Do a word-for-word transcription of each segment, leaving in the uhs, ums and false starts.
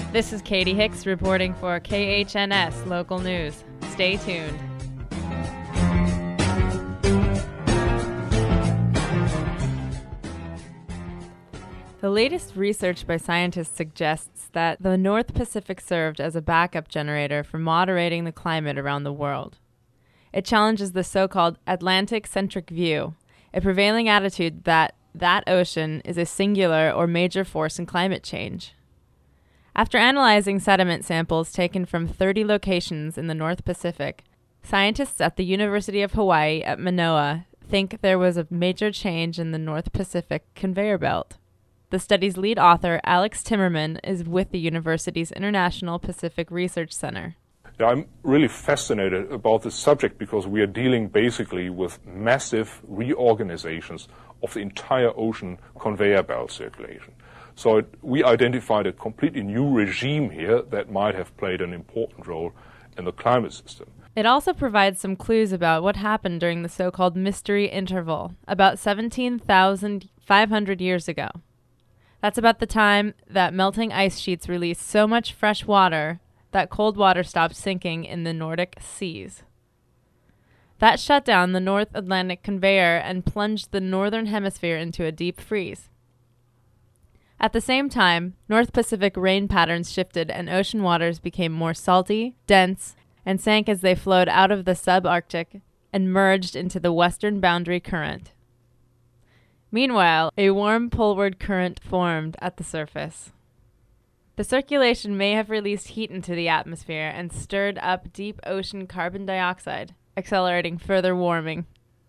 This is Katie Hicks reporting for K H N S Local News. Stay tuned. The latest research by scientists suggests that the North Pacific served as a backup generator for moderating the climate around the world. It challenges the so-called Atlantic-centric view, a prevailing attitude that that ocean is a singular or major force in climate change. After analyzing sediment samples taken from thirty locations in the North Pacific, scientists at the University of Hawaii at Manoa think there was a major change in the North Pacific conveyor belt. The study's lead author, Alex Timmerman, is with the university's International Pacific Research Center. Yeah, I'm really fascinated about this subject because we are dealing basically with massive reorganizations of the entire ocean conveyor belt circulation. So it, we identified a completely new regime here that might have played an important role in the climate system. It also provides some clues about what happened during the so-called mystery interval, about seventeen thousand five hundred years ago. That's about the time that melting ice sheets released so much fresh water that cold water stopped sinking in the Nordic seas. That shut down the North Atlantic conveyor and plunged the northern hemisphere into a deep freeze. At the same time, North Pacific rain patterns shifted and ocean waters became more salty, dense, and sank as they flowed out of the subarctic and merged into the western boundary current. Meanwhile, a warm poleward current formed at the surface. The circulation may have released heat into the atmosphere and stirred up deep ocean carbon dioxide, accelerating further warming.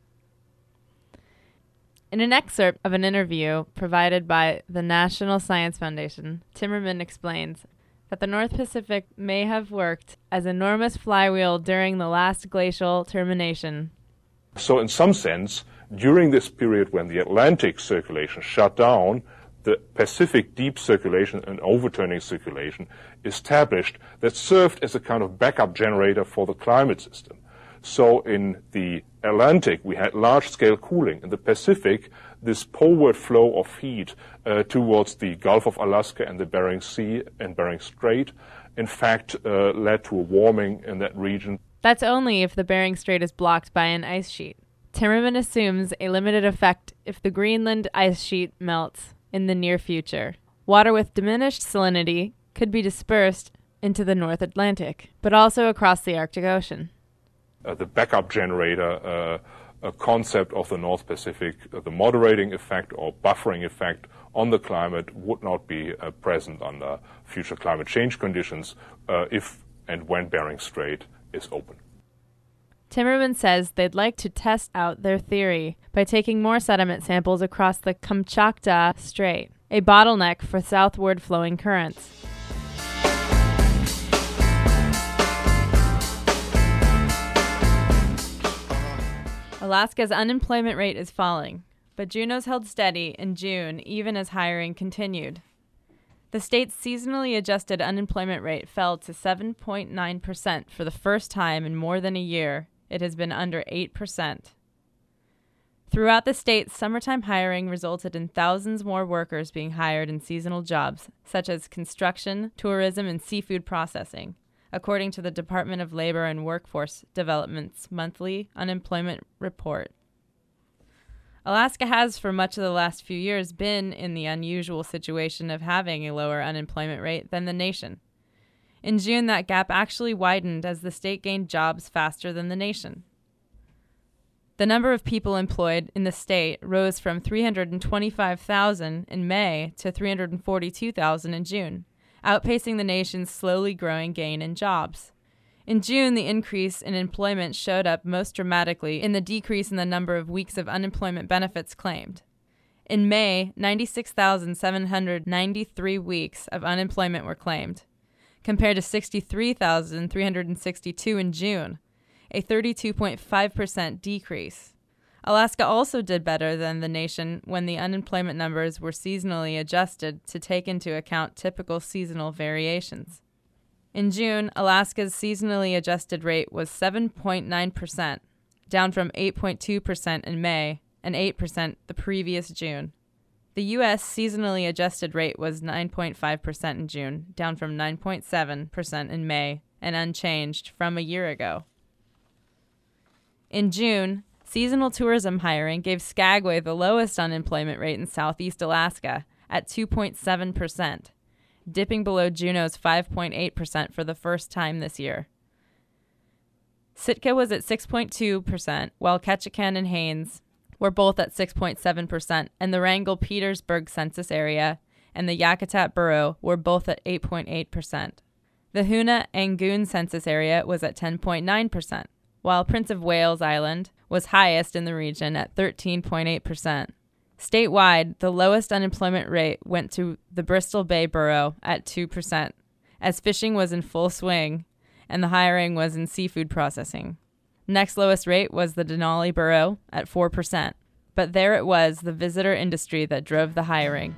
In an excerpt of an interview provided by the National Science Foundation, Timmerman explains that the North Pacific may have worked as an enormous flywheel during the last glacial termination. So in some sense, during this period when the Atlantic circulation shut down, the Pacific deep circulation and overturning circulation established that served as a kind of backup generator for the climate system. So in the Atlantic, we had large-scale cooling. In the Pacific, this poleward flow of heat uh, towards the Gulf of Alaska and the Bering Sea and Bering Strait, in fact, uh, led to a warming in that region. That's only if the Bering Strait is blocked by an ice sheet. Timmerman assumes a limited effect if the Greenland ice sheet melts in the near future. Water with diminished salinity could be dispersed into the North Atlantic, but also across the Arctic Ocean. Uh, the backup generator uh, a concept of the North Pacific, uh, the moderating effect or buffering effect on the climate would not be uh, present under future climate change conditions uh, if and when Bering Strait is open. Timmerman says they'd like to test out their theory by taking more sediment samples across the Kamchatka Strait, a bottleneck for southward flowing currents. Alaska's unemployment rate is falling, but Juneau's held steady in June even as hiring continued. The state's seasonally adjusted unemployment rate fell to seven point nine percent for the first time in more than a year. It has been under eight percent. Throughout the state, summertime hiring resulted in thousands more workers being hired in seasonal jobs, such as construction, tourism, and seafood processing, according to the Department of Labor and Workforce Development's monthly unemployment report. Alaska has, for much of the last few years, been in the unusual situation of having a lower unemployment rate than the nation. In June, that gap actually widened as the state gained jobs faster than the nation. The number of people employed in the state rose from three hundred twenty-five thousand in May to three hundred forty-two thousand in June, outpacing the nation's slowly growing gain in jobs. In June, the increase in employment showed up most dramatically in the decrease in the number of weeks of unemployment benefits claimed. In May, ninety-six thousand seven hundred ninety-three weeks of unemployment were claimed, compared to sixty-three thousand three hundred sixty-two in June, a thirty-two point five percent decrease. Alaska also did better than the nation when the unemployment numbers were seasonally adjusted to take into account typical seasonal variations. In June, Alaska's seasonally adjusted rate was seven point nine percent, down from eight point two percent in May and eight percent the previous June. The U S seasonally adjusted rate was nine point five percent in June, down from nine point seven percent in May, and unchanged from a year ago. In June, seasonal tourism hiring gave Skagway the lowest unemployment rate in southeast Alaska at two point seven percent, dipping below Juneau's five point eight percent for the first time this year. Sitka was at six point two percent, while Ketchikan and Haines were both at six point seven percent, and the Wrangell-Petersburg census area and the Yakutat Borough were both at eight point eight percent. The Hoonah-Angoon census area was at ten point nine percent, while Prince of Wales Island was highest in the region at thirteen point eight percent. Statewide, the lowest unemployment rate went to the Bristol Bay Borough at two percent, as fishing was in full swing and the hiring was in seafood processing. Next lowest rate was the Denali Borough at four percent, but there it was the visitor industry that drove the hiring.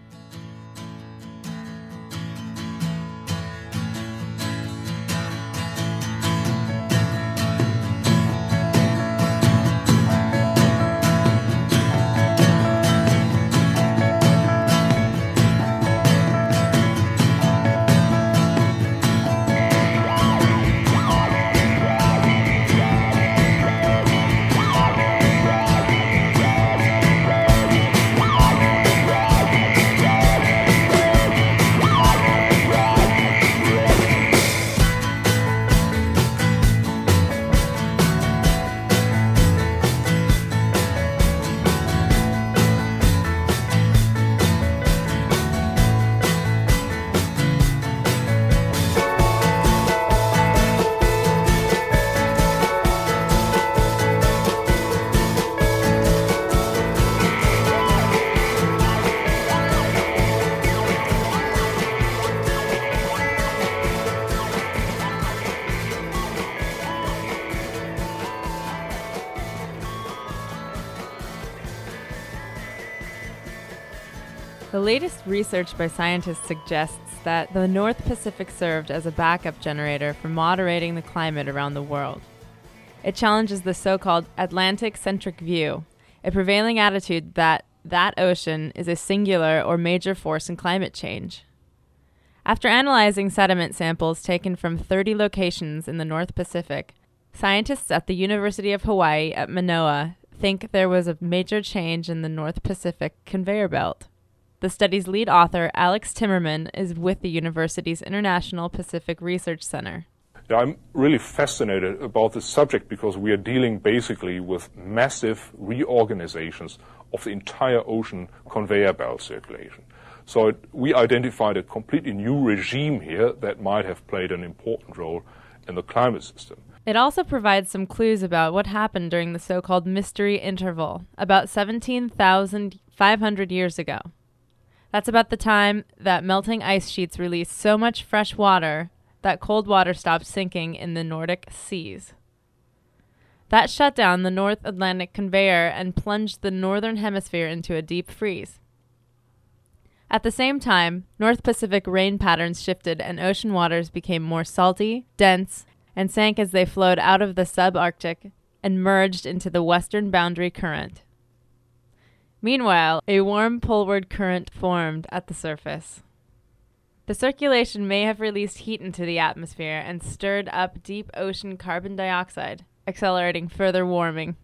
The latest research by scientists suggests that the North Pacific served as a backup generator for moderating the climate around the world. It challenges the so-called Atlantic-centric view, a prevailing attitude that that ocean is a singular or major force in climate change. After analyzing sediment samples taken from thirty locations in the North Pacific, scientists at the University of Hawaii at Manoa think there was a major change in the North Pacific conveyor belt. The study's lead author, Alex Timmerman, is with the university's International Pacific Research Center. I'm really fascinated about this subject because we are dealing basically with massive reorganizations of the entire ocean conveyor belt circulation. So it, we identified a completely new regime here that might have played an important role in the climate system. It also provides some clues about what happened during the so-called mystery interval, about seventeen thousand five hundred years ago. That's about the time that melting ice sheets released so much fresh water that cold water stopped sinking in the Nordic seas. That shut down the North Atlantic conveyor and plunged the northern hemisphere into a deep freeze. At the same time, North Pacific rain patterns shifted and ocean waters became more salty, dense, and sank as they flowed out of the subarctic and merged into the western boundary current. Meanwhile, a warm poleward current formed at the surface. The circulation may have released heat into the atmosphere and stirred up deep ocean carbon dioxide, accelerating further warming.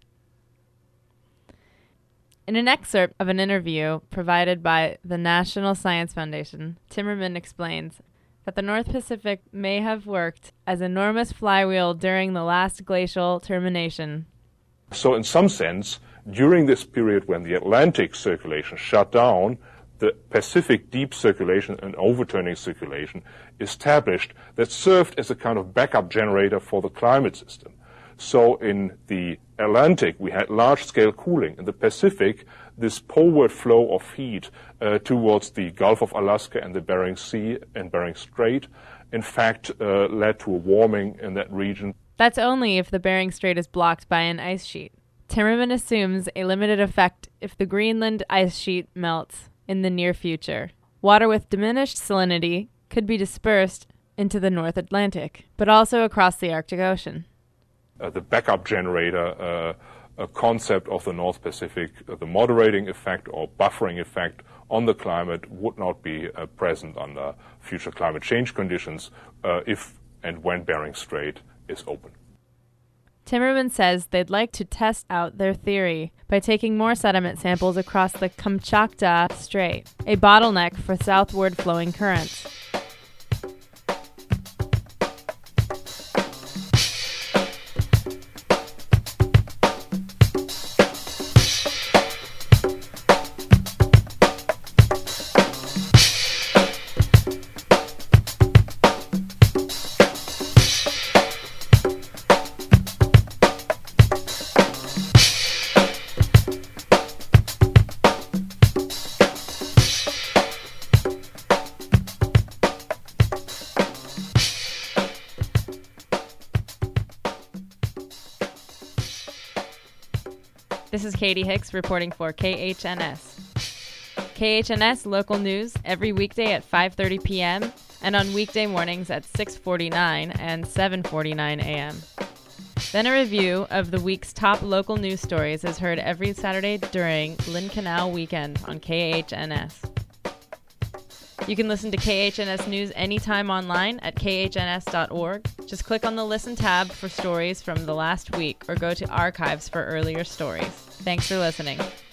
In an excerpt of an interview provided by the National Science Foundation, Timmerman explains that the North Pacific may have worked as an enormous flywheel during the last glacial termination. So in some sense, during this period when the Atlantic circulation shut down, the Pacific deep circulation and overturning circulation established that served as a kind of backup generator for the climate system. So in the Atlantic, we had large-scale cooling. In the Pacific, this poleward flow of heat uh, towards the Gulf of Alaska and the Bering Sea and Bering Strait, in fact, uh, led to a warming in that region. That's only if the Bering Strait is blocked by an ice sheet. Timmerman assumes a limited effect if the Greenland ice sheet melts in the near future. Water with diminished salinity could be dispersed into the North Atlantic, but also across the Arctic Ocean. Uh, the backup generator uh, uh, concept of the North Pacific, uh, the moderating effect or buffering effect on the climate would not be uh, present under future climate change conditions uh, if and when Bering Strait is open. Timmerman says they'd like to test out their theory by taking more sediment samples across the Kamchatka Strait, a bottleneck for southward flowing currents. This is Katie Hicks reporting for K H N S. K H N S local news every weekday at five thirty p.m. and on weekday mornings at six forty-nine and seven forty-nine a.m. Then a review of the week's top local news stories is heard every Saturday during Lynn Canal weekend on K H N S. You can listen to K H N S News anytime online at k h n s dot org. Just click on the Listen tab for stories from the last week or go to archives for earlier stories. Thanks for listening.